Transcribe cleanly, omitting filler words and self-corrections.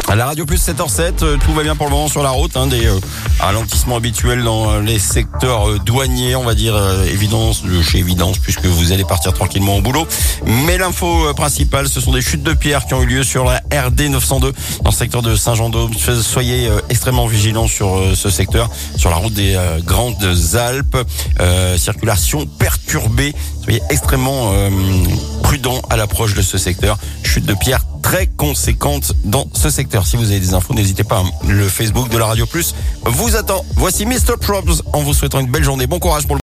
À la Radio Plus 7h07, tout va bien pour le moment sur la route, des ralentissements habituels dans les secteurs douaniers, on va dire évidence de chez évidence, puisque vous allez partir tranquillement au boulot. Mais l'info principale, ce sont des chutes de pierres qui ont eu lieu sur la RD 902 dans le secteur de Saint-Jean-d'Aude. Soyez extrêmement vigilants sur ce secteur, sur la route des Grandes Alpes. Circulation perturbée. Soyez extrêmement prudents à l'approche de ce secteur. Chute de pierres très conséquente dans ce secteur. Si vous avez des infos, n'hésitez pas. Le Facebook de la Radio Plus vous attend. Voici Mr. Probs en vous souhaitant une belle journée. Bon courage pour le